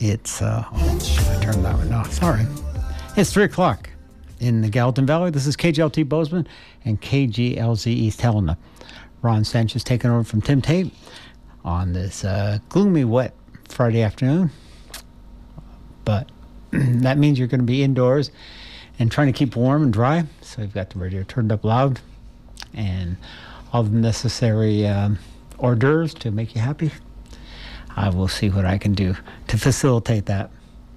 It's, should I turn that one off? Sorry. It's 3 o'clock in the Gallatin Valley. This is KGLT Bozeman and KGLZ East Helena. Ron Sanchez taking over from Tim Tate on this gloomy, wet Friday afternoon. But that means you're going to be indoors and trying to keep warm and dry. So you've got the radio turned up loud and all the necessary hors d'oeuvres to make you happy. I will see what I can do to facilitate that.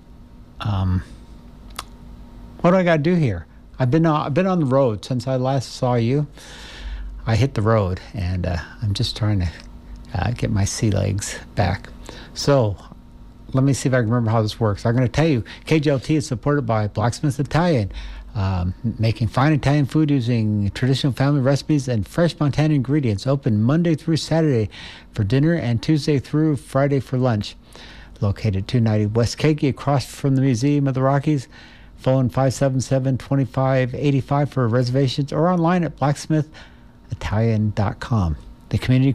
What do I got to do here? I've been on the road since I last saw you. I hit the road, and I'm just trying to get my sea legs back. So let me see if I can remember how this works. I'm going to tell you, KGLT is supported by Blacksmith Italian, making fine Italian food using traditional family recipes and fresh Montana ingredients. Open Monday through Saturday for dinner and Tuesday through Friday for lunch. Located 290 West Keiki, across from the Museum of the Rockies. Phone 577-2585 for reservations or online at blacksmithitalian.com. The Community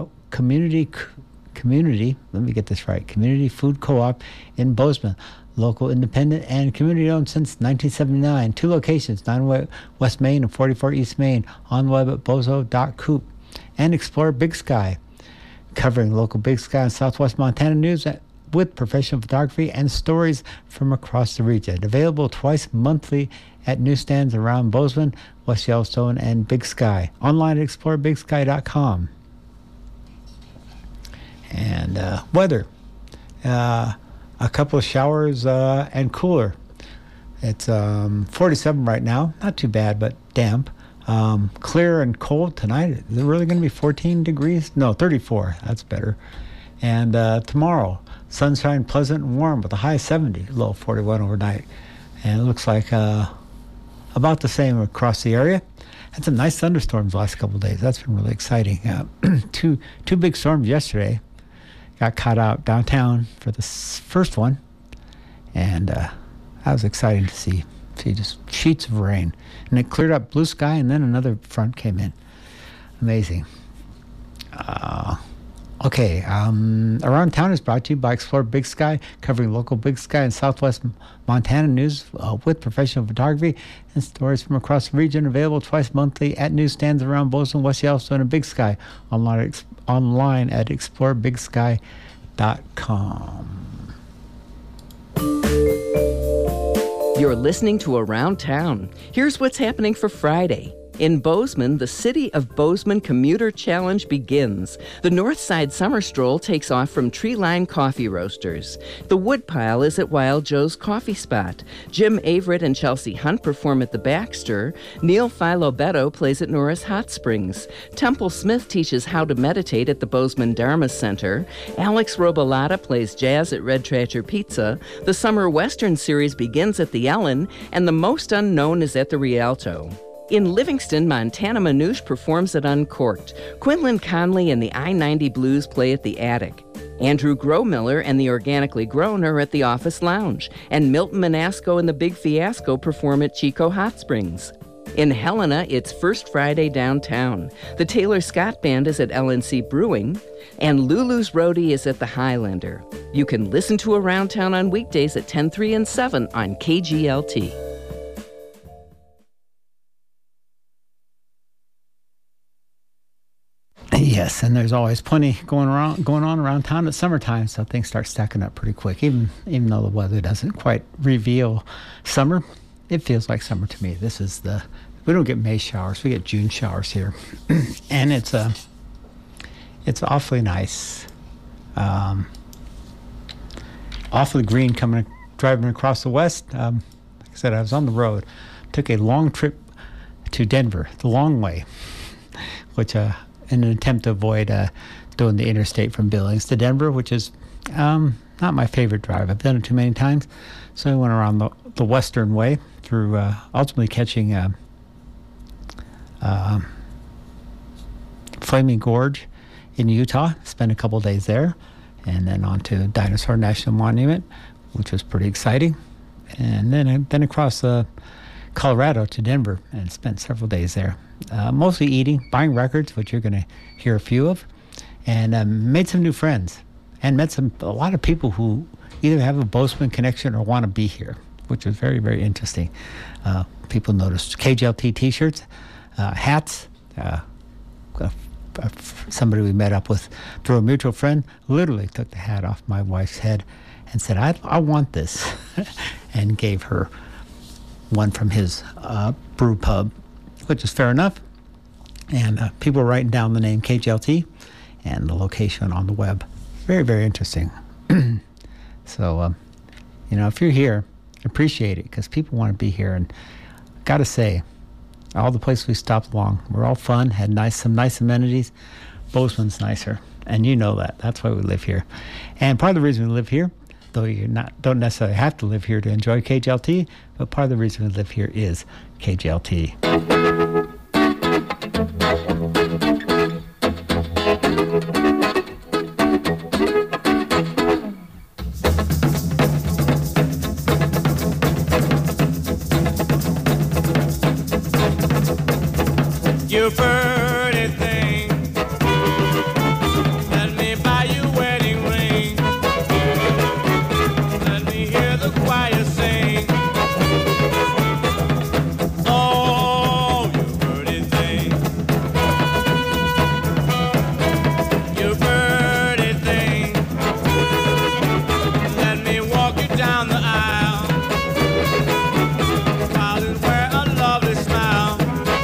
Food Co-op in Bozeman. Local, independent, and community-owned since 1979. 2 locations, 9 West Main and 44 East Main. On the web at bozo.coop. And explore Big Sky, covering local Big Sky and Southwest Montana news with professional photography and stories from across the region. Available twice monthly at newsstands around Bozeman, West Yellowstone, and Big Sky. Online at explorebigsky.com. And weather. A couple of showers and cooler. It's 47 right now. Not too bad, but damp. Clear and cold tonight. Is it really going to be 14 degrees? No, 34. That's better. And tomorrow, sunshine, pleasant and warm with a high 70, low 41 overnight. And it looks like about the same across the area. Had some nice thunderstorms the last couple of days. That's been really exciting. Two big storms yesterday. Got caught out downtown for the first one. And that was exciting to see just sheets of rain. And it cleared up, blue sky, and then another front came in. Amazing. Okay, Around Town is brought to you by Explore Big Sky, covering local Big Sky and Southwest Montana news with professional photography and stories from across the region. Available twice monthly at newsstands around Bozeman, West Yellowstone, and Big Sky. Online at explorebigsky.com. You're listening to Around Town. Here's what's happening for Friday. In Bozeman, the City of Bozeman Commuter Challenge begins. The Northside Summer Stroll takes off from Treeline Coffee Roasters. The Woodpile is at Wild Joe's Coffee Spot. Jim Averett and Chelsea Hunt perform at the Baxter. Neil Filobetto plays at Norris Hot Springs. Temple Smith teaches how to meditate at the Bozeman Dharma Center. Alex Robalata plays jazz at Red Tractor Pizza. The Summer Western Series begins at the Ellen, and The Most Unknown is at the Rialto. In Livingston, Montana Manouche performs at Uncorked. Quinlan Conley and the I-90 Blues play at the Attic. Andrew Growmiller and the Organically Grown are at the Office Lounge. And Milton Manasco and the Big Fiasco perform at Chico Hot Springs. In Helena, it's First Friday downtown. The Taylor Scott Band is at LNC Brewing. And Lulu's Roadie is at the Highlander. You can listen to Around Town on weekdays at 10, 3, and 7 on KGLT. Yes, and there's always plenty going on around town at summertime, so things start stacking up pretty quick. Even though the weather doesn't quite reveal summer, it feels like summer to me. We don't get May showers, we get June showers here, and it's awfully nice, awfully green driving across the west. Like I said, I was on the road, took a long trip to Denver, the long way, which in an attempt to avoid doing the interstate from Billings to Denver, which is not my favorite drive. I've done it too many times. So I went around the western way through ultimately catching Flaming Gorge in Utah, spent a couple days there, and then on to Dinosaur National Monument, which was pretty exciting. And then across Colorado to Denver and spent several days there. Mostly eating, buying records, which you're going to hear a few of, and made some new friends and met a lot of people who either have a Bozeman connection or want to be here, which was very, very interesting. People noticed KGLT T-shirts, hats. Somebody we met up with through a mutual friend literally took the hat off my wife's head and said, I want this, and gave her one from his brew pub, which is fair enough. And people were writing down the name KGLT and the location on the web. Very, very interesting. So, if you're here, appreciate it, because people want to be here. And got to say, all the places we stopped along were all fun, had some nice amenities. Bozeman's nicer, and you know that. That's why we live here. And part of the reason we live here, though you don't necessarily have to live here to enjoy KGLT, but part of the reason we live here is KGLT. You pretty thing, let me buy you a wedding ring. Let me hear the choir sing. Oh, you pretty thing, you pretty thing. Let me walk you down the aisle, while you wear a lovely smile.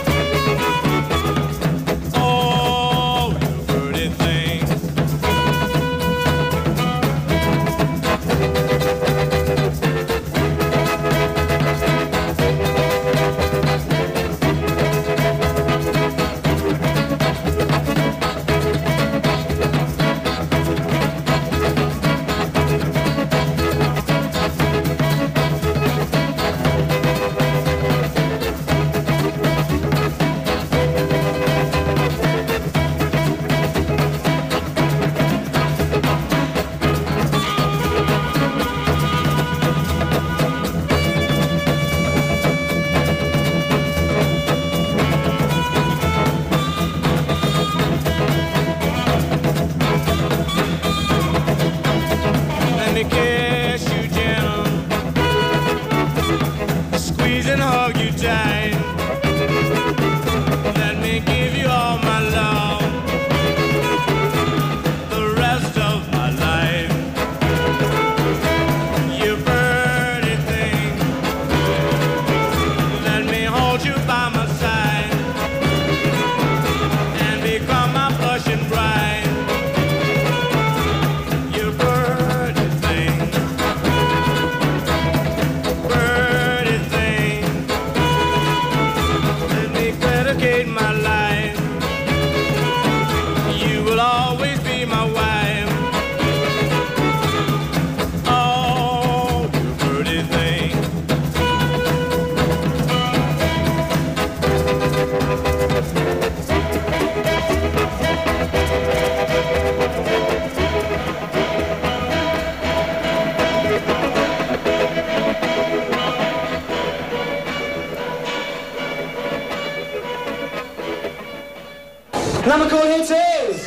Number code hits is...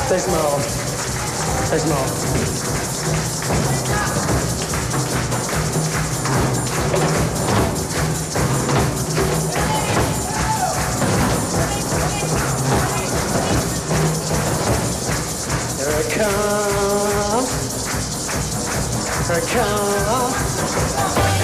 Say small. Say small. Here it comes. Here it comes.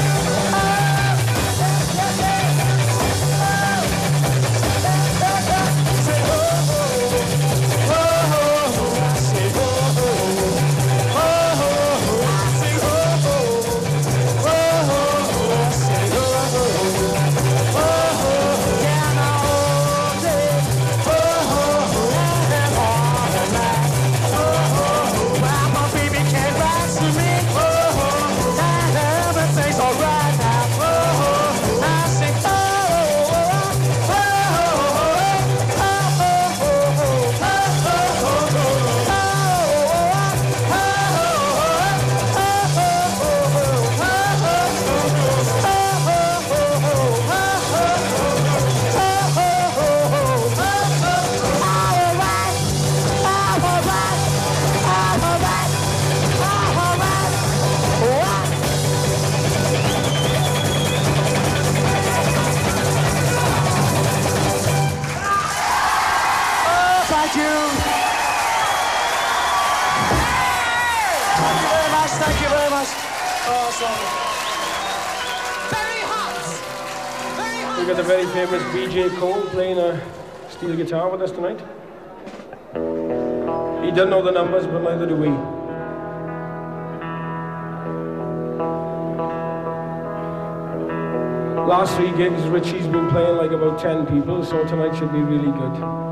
Thank you. Thank you very much. Thank you very much. Oh, sorry. Very hot. Very hot. We got the very famous B.J. Cole playing a steel guitar with us tonight. He doesn't know the numbers, but neither do we. Last 3 gigs, Richie's been playing like about 10 people, so tonight should be really good.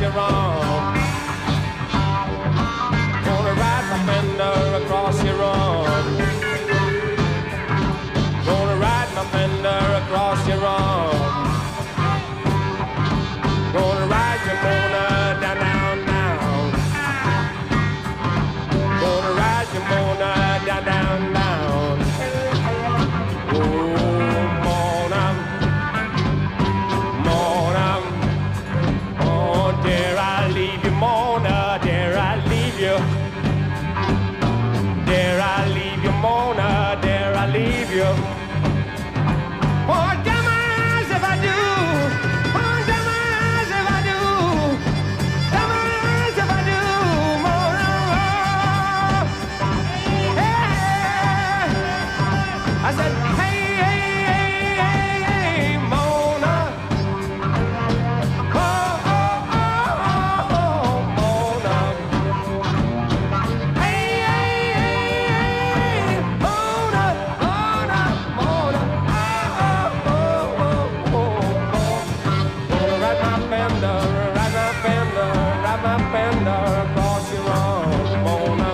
your arm. Gonna ride my fender across your arm. Gonna ride my fender across your arm. Gonna ride your Mona down, down, down. Gonna ride your Mona down, down, down. Oh, Mona, Mona. Oh, dare I leave you, Mona? Dare I leave you? Dare I leave you, Mona? Dare I leave you? Oh, damn eyes if I do. Oh, damn eyes if I do. Damn eyes if I do, Mona. Hey, I said, hey, hey, hey, hey, hey, Mona. Oh, oh, oh, oh, oh, Mona. Hey, hey, hey, hey, Mona, Mona, Mona. Oh, oh, oh, oh, oh. Gonna ride my fender, ride my fender, ride my fender across your arm, Mona.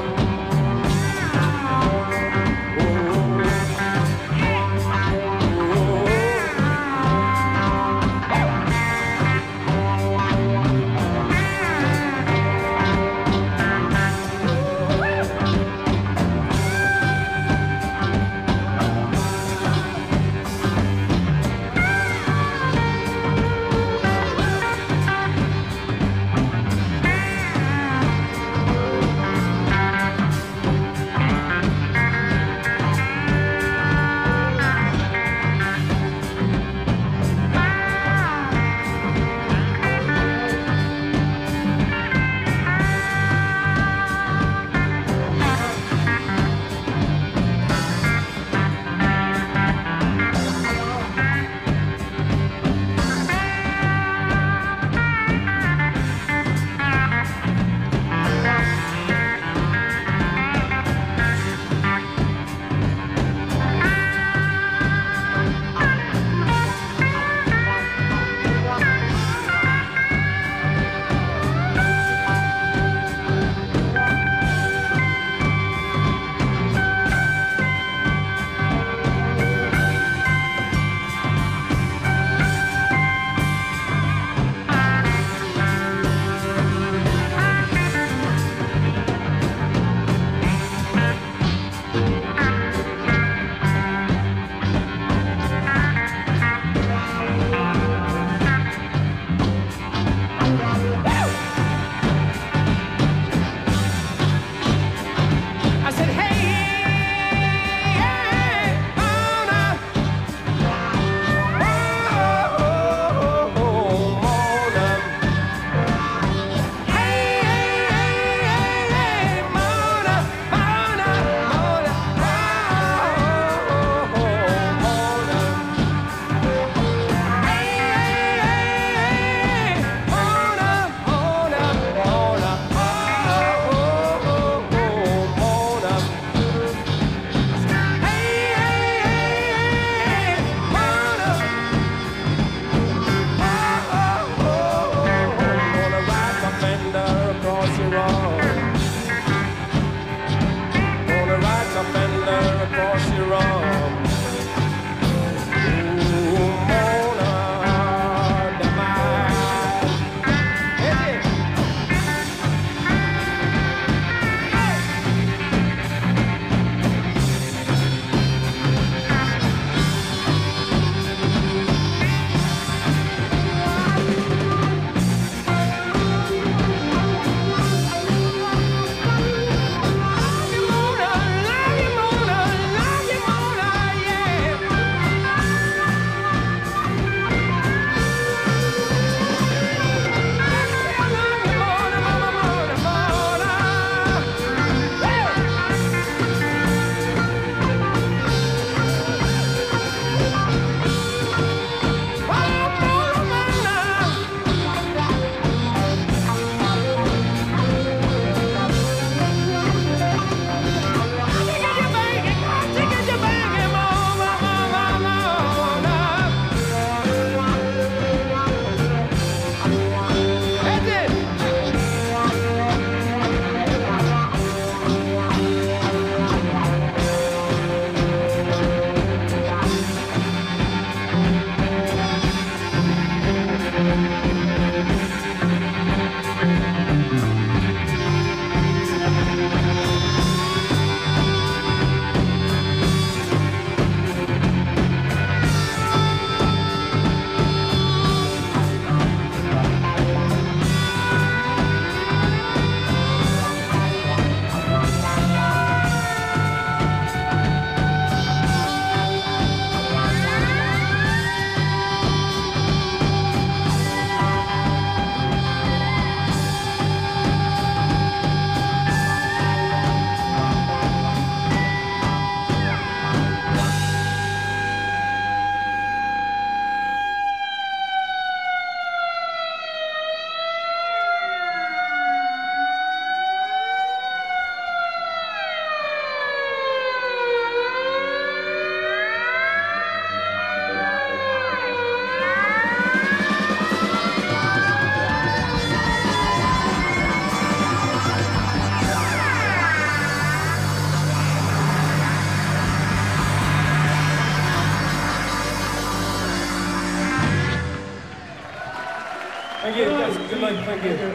Yes, good luck. Thank you.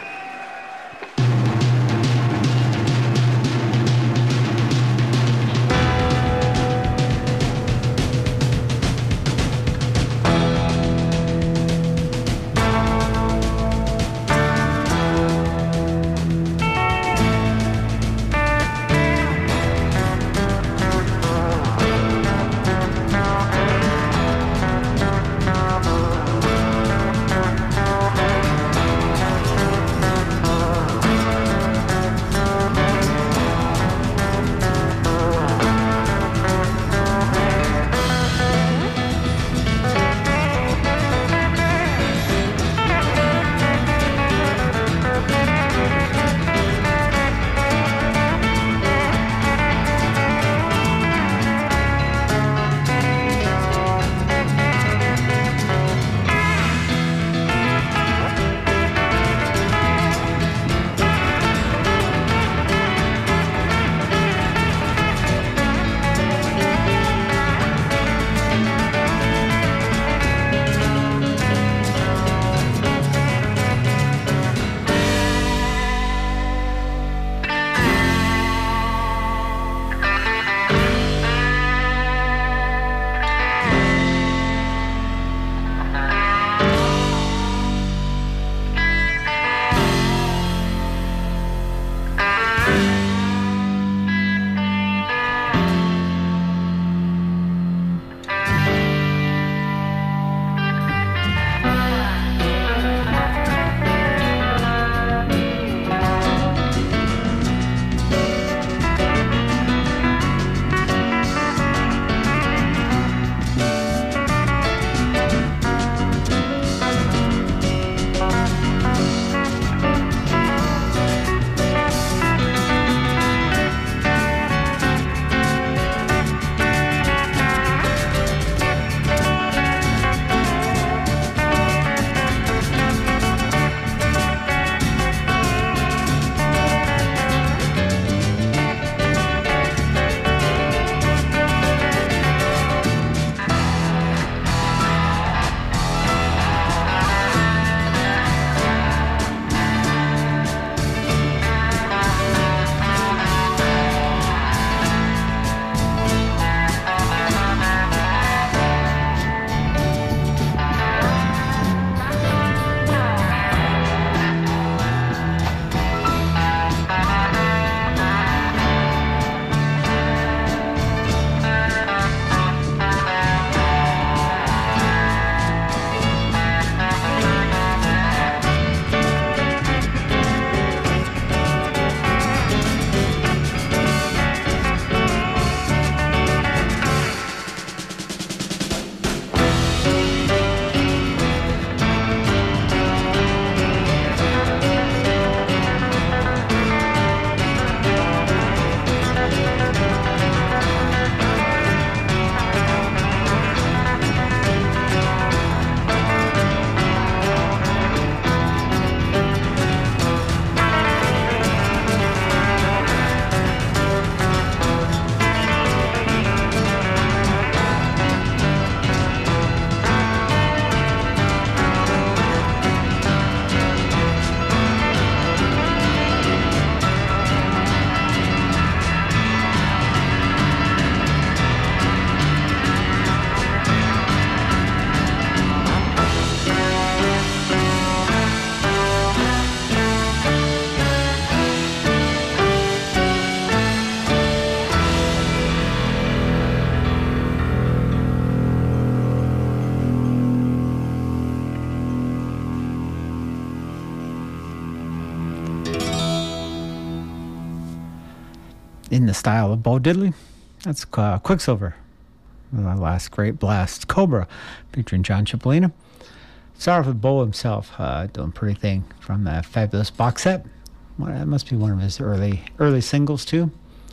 in the style of Bo Diddley. That's Quicksilver, the last great blast. Cobra, featuring John Cipollina. Start off with Bo himself doing Pretty Thing from that fabulous box set. Well, that must be one of his early singles too.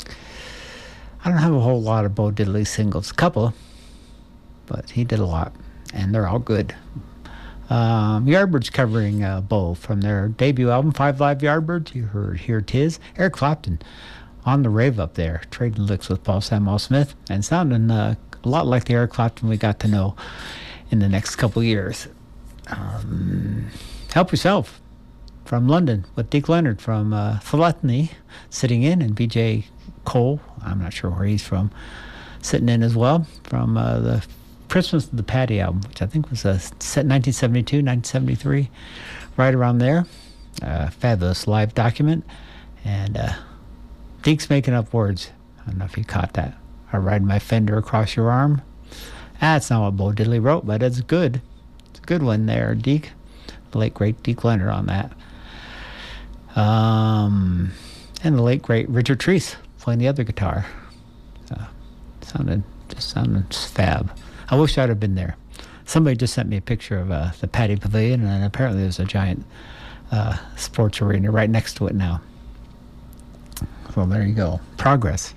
I don't have a whole lot of Bo Diddley singles, a couple, but he did a lot, and they're all good. Yardbirds covering Bo from their debut album, 5 Live Yardbirds. You heard Here 'Tis. Eric Clapton on the rave up there, trading licks with Paul Samuel Smith, and sounding a lot like the Eric Clapton we got to know in the next couple years. Help Yourself from London with Deke Leonard from Thelathny sitting in, and BJ Cole, I'm not sure where he's from, sitting in as well from the Christmas of the Patty album, which I think was set 1972, 1973, right around there. Fabulous live document. And Deke's making up words. I don't know if you caught that. I ride my fender across your arm. That's not what Bo Diddley wrote, but it's good. It's a good one there, Deke. The late, great Deke Leonard on that. And the late, great Richard Treese playing the other guitar. Sounded fab. I wish I'd have been there. Somebody just sent me a picture of the Patty Pavilion, and apparently there's a giant sports arena right next to it now. Well, there you go. Progress.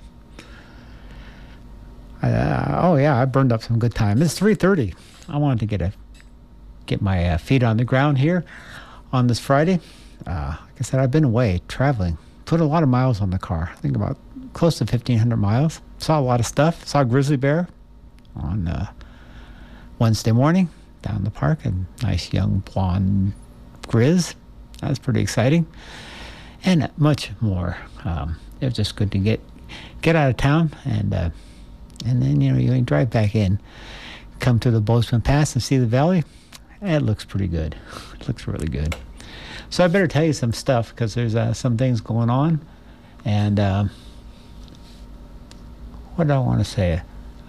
I burned up some good time. It's 3:30. I wanted to get my feet on the ground here on this Friday. Like I said, I've been away traveling. Put a lot of miles on the car. I think about close to 1,500 miles. Saw a lot of stuff. Saw a grizzly bear on Wednesday morning down in the park. A nice young blonde grizz. That was pretty exciting. And much more. It was just good to get out of town and then you drive back in, come to the Bozeman Pass and see the valley. It looks pretty good. It looks really good. So I better tell you some stuff because there's some things going on. And what do I want to say?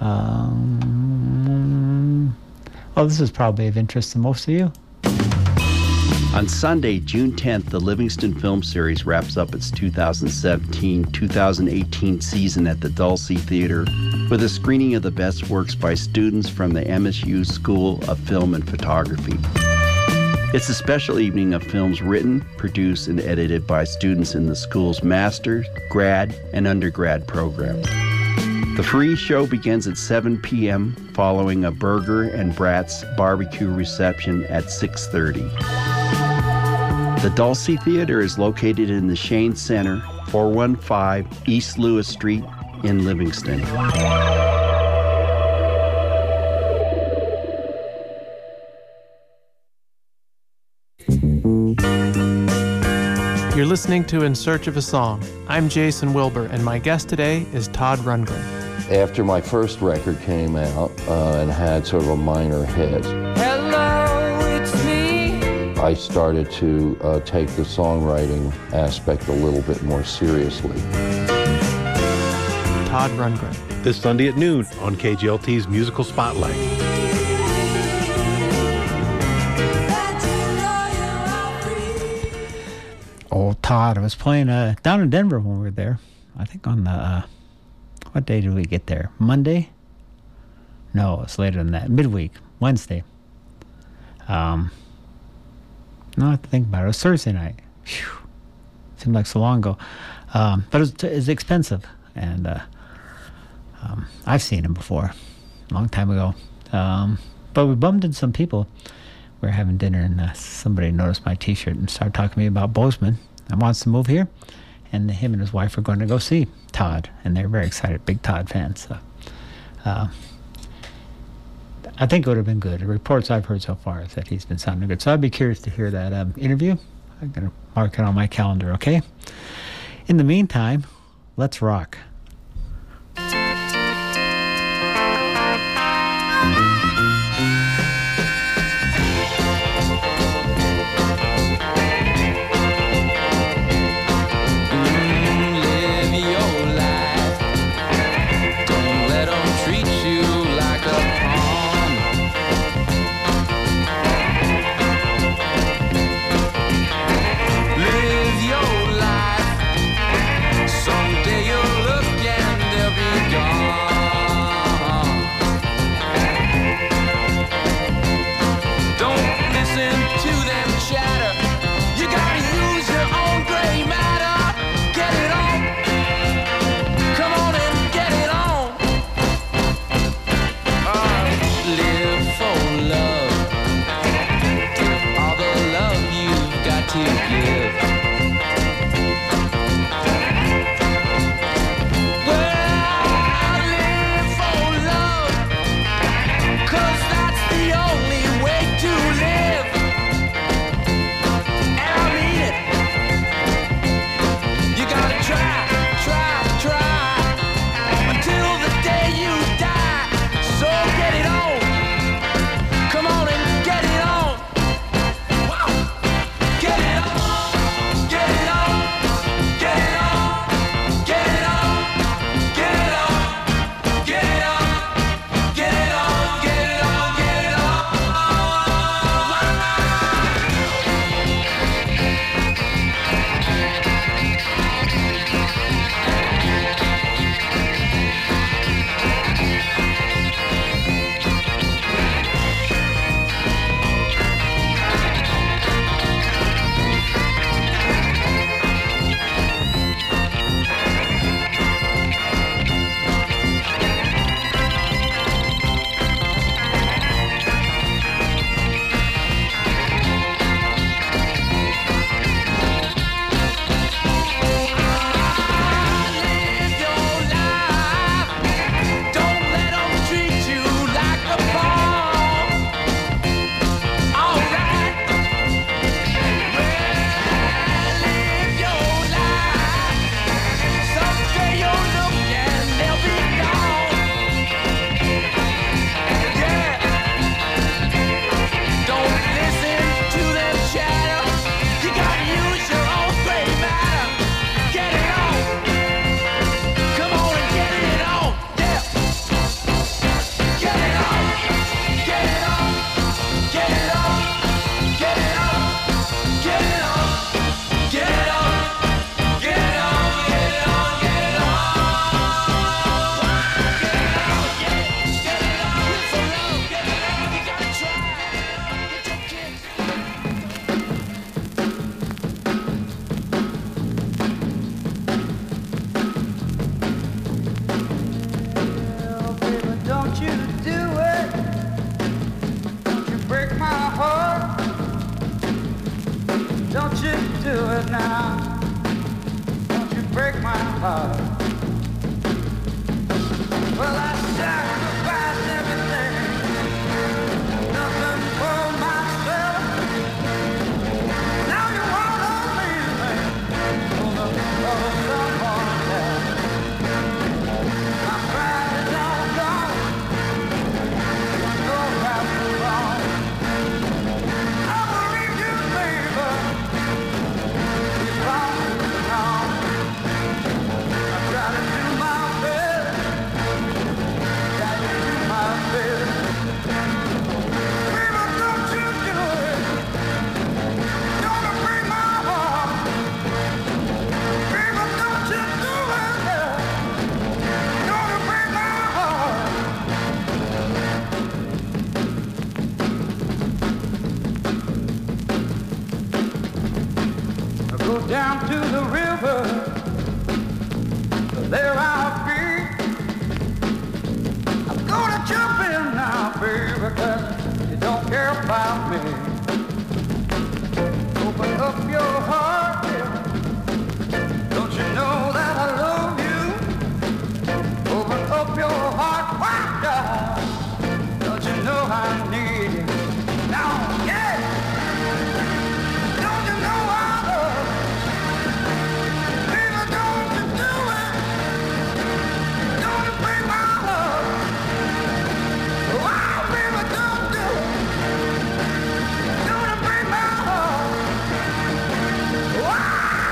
This is probably of interest to most of you. On Sunday, June 10th, the Livingston Film Series wraps up its 2017-2018 season at the Dulcie Theater with a screening of the best works by students from the MSU School of Film and Photography. It's a special evening of films written, produced, and edited by students in the school's master's, grad, and undergrad programs. The free show begins at 7 p.m. following a Burger and Bratz barbecue reception at 6:30. The Dulcie Theater is located in the Shane Center, 415 East Lewis Street in Livingston. You're listening to In Search of a Song. I'm Jason Wilbur, and my guest today is Todd Rundgren. After my first record came out and had sort of a minor hit, I started to take the songwriting aspect a little bit more seriously. Todd Rundgren. This Sunday at noon on KGLT's Musical Spotlight. Oh, Todd, I was playing down in Denver when we were there. I think on the, what day did we get there? Monday? No, it's later than that. Midweek, Wednesday. No, I have to think about it. It was Thursday night. Whew. Seemed like so long ago. But it's expensive. And I've seen him before, a long time ago. But we bumped into some people. We were having dinner, and somebody noticed my T-shirt and started talking to me about Bozeman and wants to move here. And him and his wife are going to go see Todd, and they're very excited, big Todd fans. So, I think it would have been good. The reports I've heard so far is that he's been sounding good. So I'd be curious to hear that interview. I'm going to mark it on my calendar, okay? In the meantime, let's rock. Don't you do it now. Don't you break my heart. Well, I sacrificed everything. Nothing for myself. Now you wanna leave me for someone else. My pride is all gone. No right or wrong. I believe you, baby. You promised me wrong. I try to do my best. Try to do my best. Baby, don't you do it. Don't break my heart. Baby, don't you do it. Don't break my heart. I go down to the river. There I'll be. I'm gonna jump in now, baby, 'cause you don't care about me. Open up your heart, yeah. Don't you know that I love you? Open up your heart wide, God. Don't you know I need you? Now, yeah. Don't you know I love you? Baby, don't you do it? Don't you break my love? Wow, baby, don't do it. Don't you break my heart? Wow.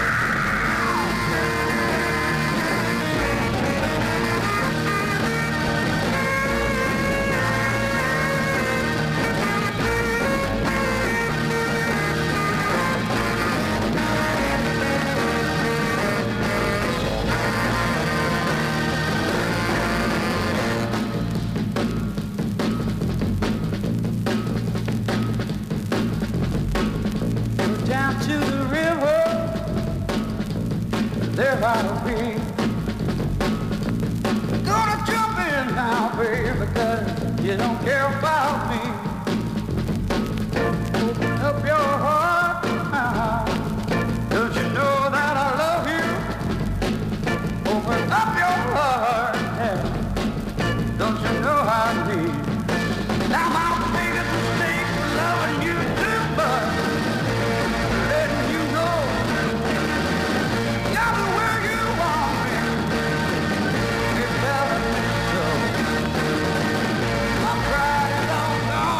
Go down to the river. There I'll be. Gonna jump in now, baby, 'cause you don't care about me. Open up your heart now. Don't you know that I love you? Open up your heart now. Don't you know I need you? Now my biggest mistake was loving you too much. Letting you know you're the way you want me. It doesn't so. My pride is all gone.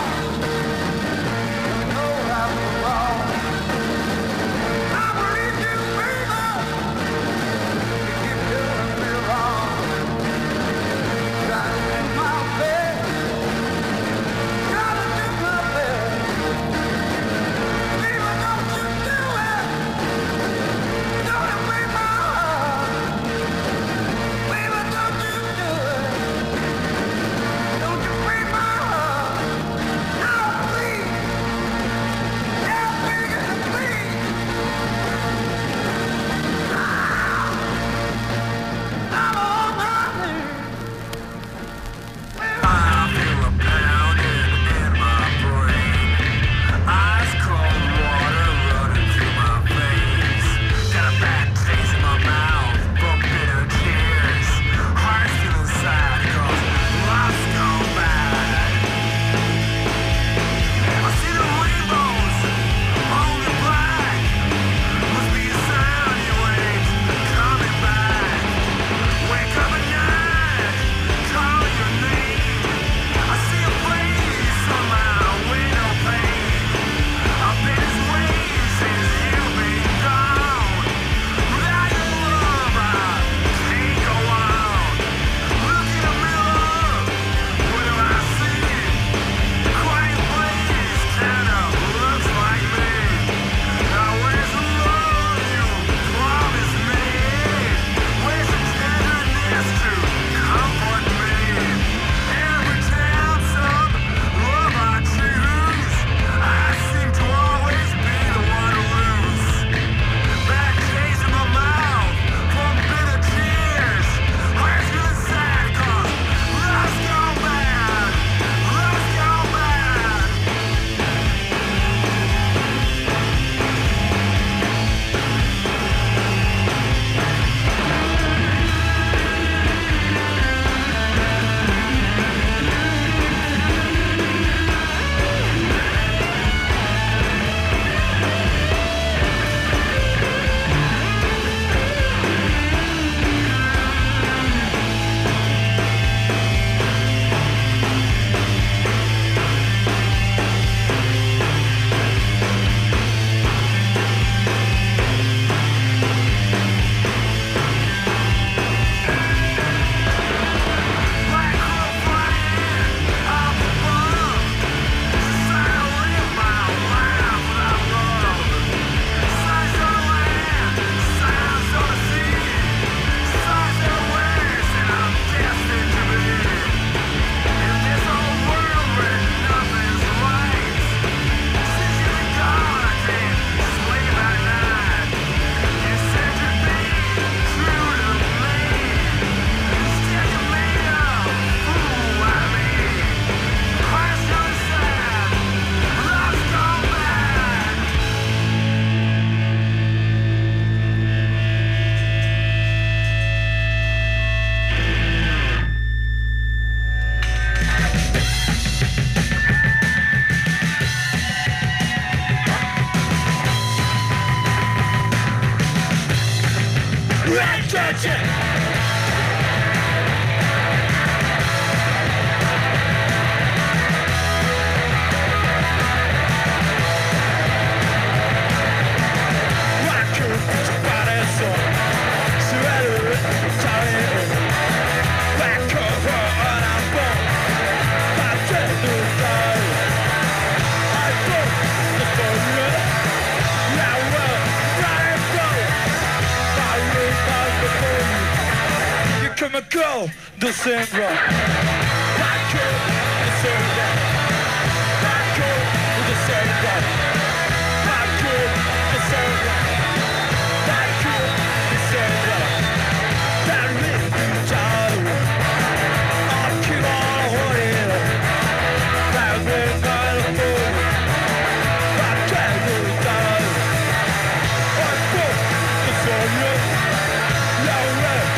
Go, the same rock. Back to the same rock. Back to the same rock. Back to the same rock. Back to the same rock. That little child, I'll keep on holding on. That little child, back to the child. Back to the same rock. Yeah, right.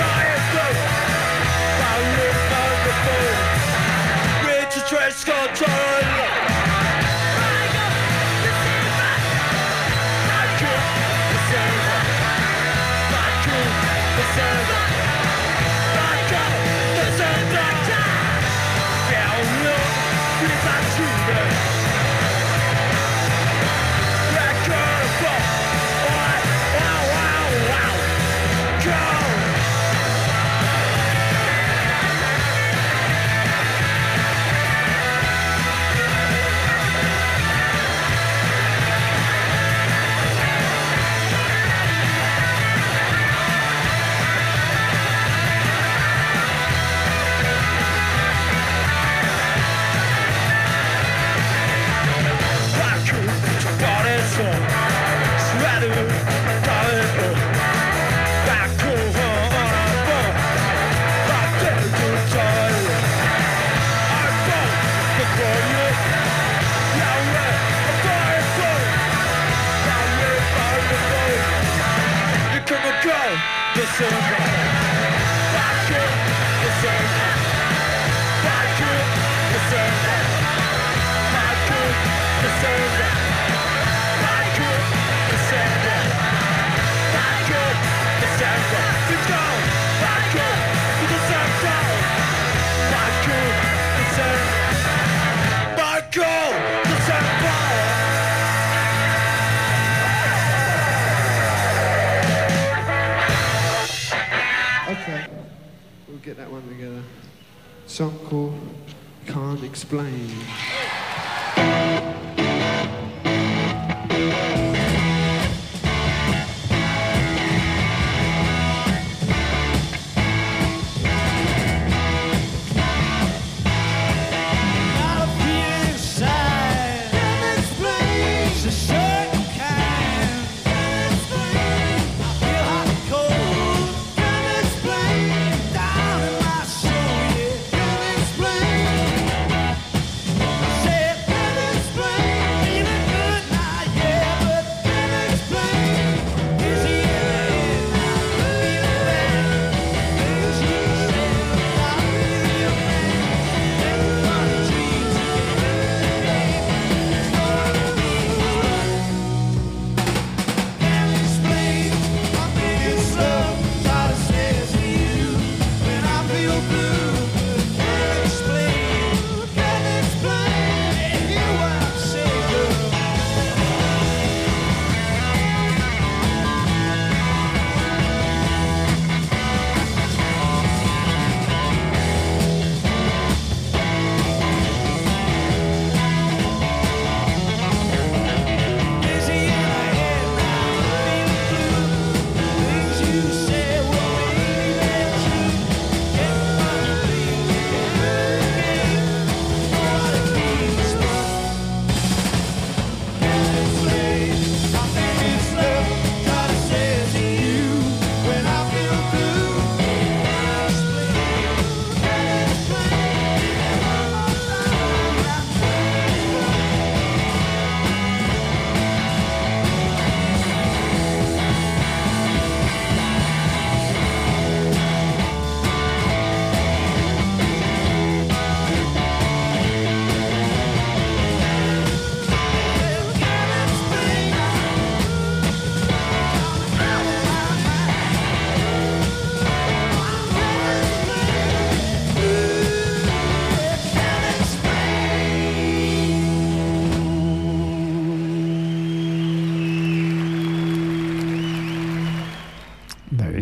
Trash control. Okay, we'll get that one together. Song called Can't Explain. Down in my soul, yeah, can't explain.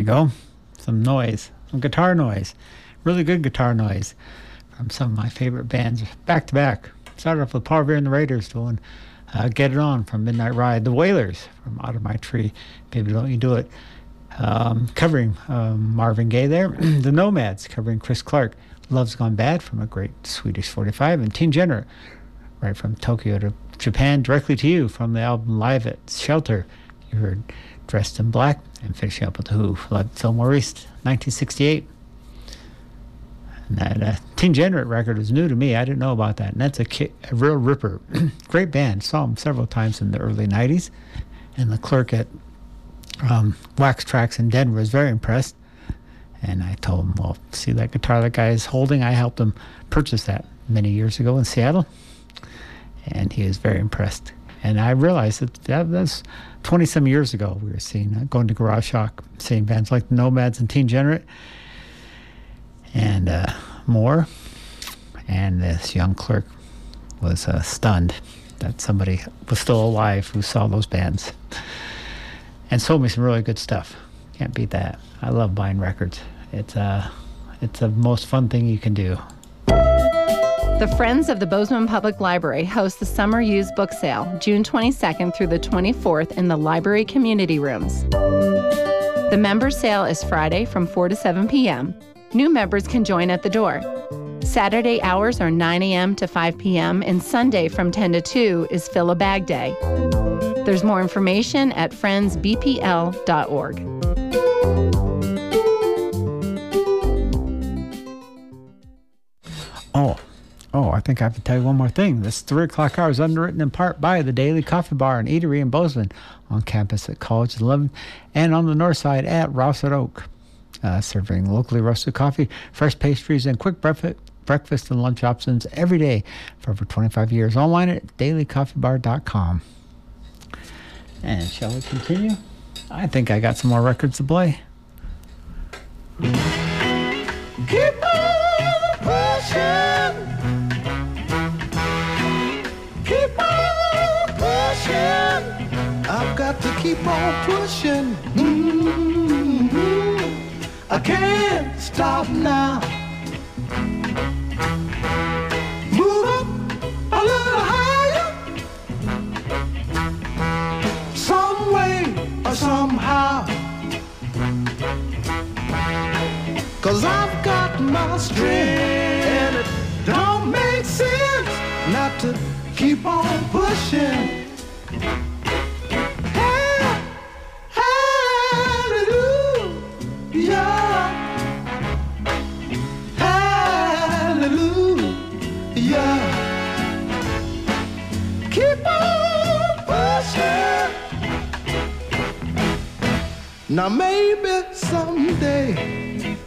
go. Some noise, some guitar noise, really good guitar noise from some of my favorite bands back to back. Started off with Paul Revere and the Raiders doing Get It On from Midnight Ride. The Wailers from Out of My Tree, Baby Don't You Do It. Covering Marvin Gaye there. The Nomads covering Chris Clark. Love's Gone Bad from a great Swedish 45. And Teen Generate, right from Tokyo to Japan, Directly to You from the album Live at Shelter. You heard Dressed in Black, and finishing up with The Who, Like Fillmore East, 1968. And that Teen Generate record was new to me. I didn't know about that. And that's a real ripper. Great band. Saw them several times in the early 90s. And the clerk at Wax Tracks in Denver was very impressed. And I told him, well, see that guitar that guy is holding? I helped him purchase that many years ago in Seattle. And he was very impressed. And I realized that was 20-some years ago. We were going to Garage Shock, seeing bands like the Nomads and Teen Generate and more. And this young clerk was stunned that somebody was still alive who saw those bands and sold me some really good stuff. Can't beat that. I love buying records. It's the most fun thing you can do. The Friends of the Bozeman Public Library host the Summer Used Book Sale, June 22nd through the 24th in the library community rooms. The member sale is Friday from 4 to 7 p.m. New members can join at the door. Saturday hours are 9 a.m. to 5 p.m. and Sunday from 10 to 2 is Fill a Bag Day. There's more information at friendsbpl.org. Oh, I think I have to tell you one more thing. This 3 o'clock hour is underwritten in part by the Daily Coffee Bar and Eatery in Bozeman, on campus at College 11 and on the north side at Rousewood Oak, serving locally roasted coffee, fresh pastries, and quick breakfast and lunch options every day for over 25 years. Online at dailycoffeebar.com. And shall we continue? I think I got some more records to play. Keep on pushing. Keep on pushing. I've got to keep on pushing. I can't stop now. Move up a little higher. Some way or somehow. 'Cause I've got my strength, and it don't make sense not to keep on pushing. Hallelujah, hallelujah. Keep on pushing. Now maybe someday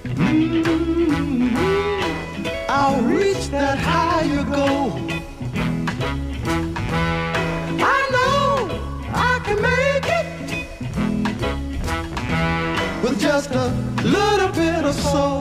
I'll reach that higher goal. I know I can make it with just a little bit of soul.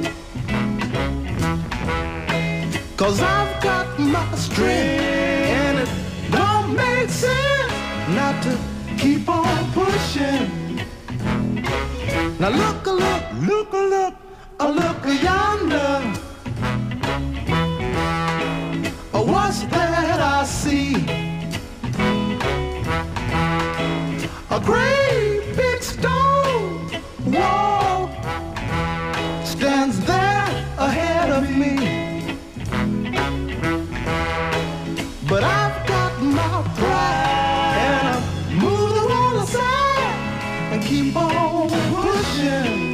'Cause I've got my strength, and it don't make sense not to keep on pushing. Now look, look, look, look. Oh, look yonder. Oh, what's that I see? A great big stone wall stands there ahead of me. But I've got my pride, and I'm moving on aside and keep on pushing.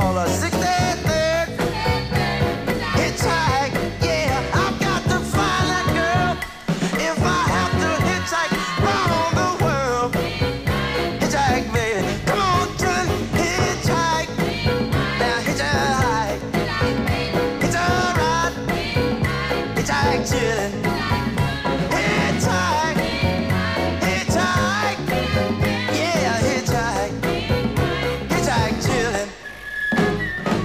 call a 63rd. Hitchhike, yeah, I've got to find that girl. If I have to hitchhike round the world. Hitchhike, baby, come on, Julie, hitchhike. Now hitchhike, it's alright. Hitchhike, Julie. Hitchhike, hitchhike, yeah, hitchhike, hitchhike, Julie.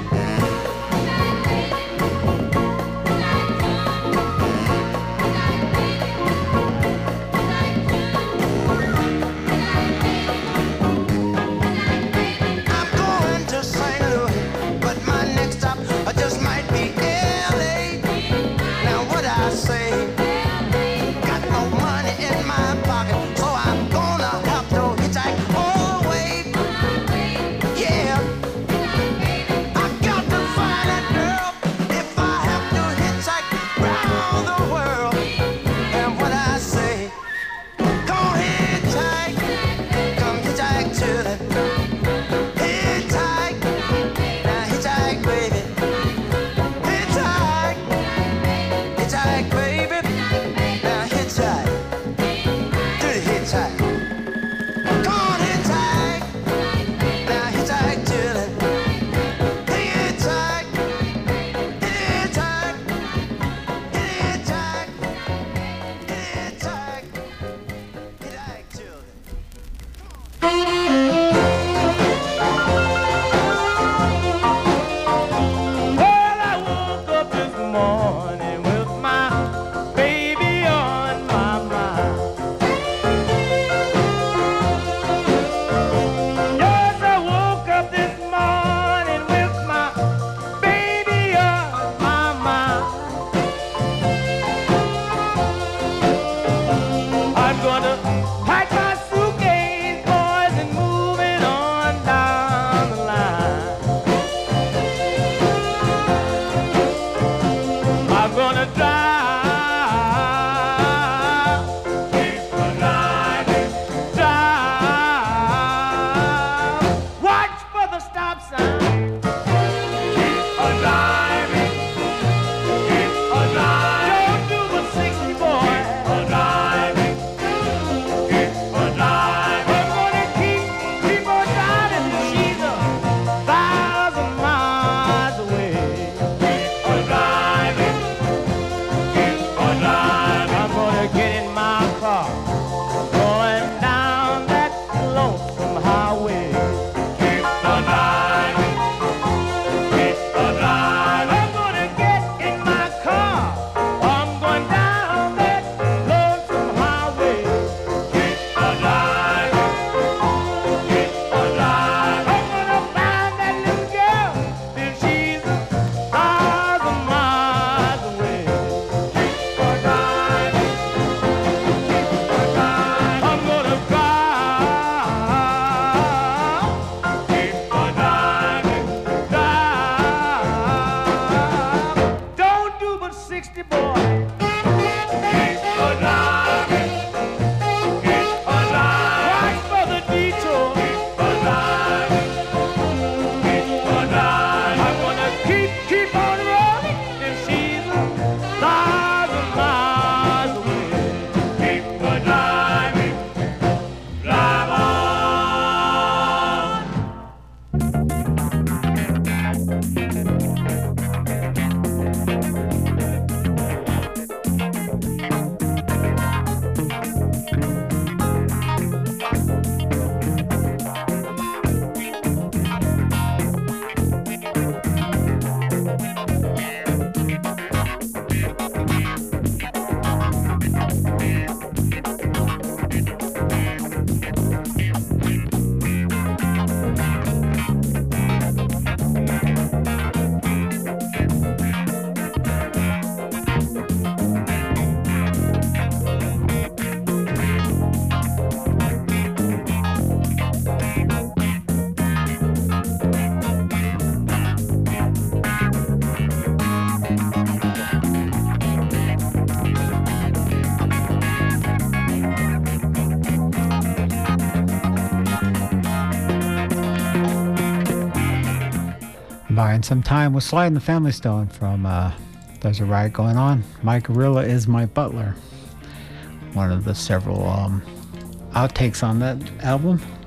Buying some time with Sly and the Family Stone from There's a Riot Going On. My Gorilla is My Butler. One of the several outtakes on that album.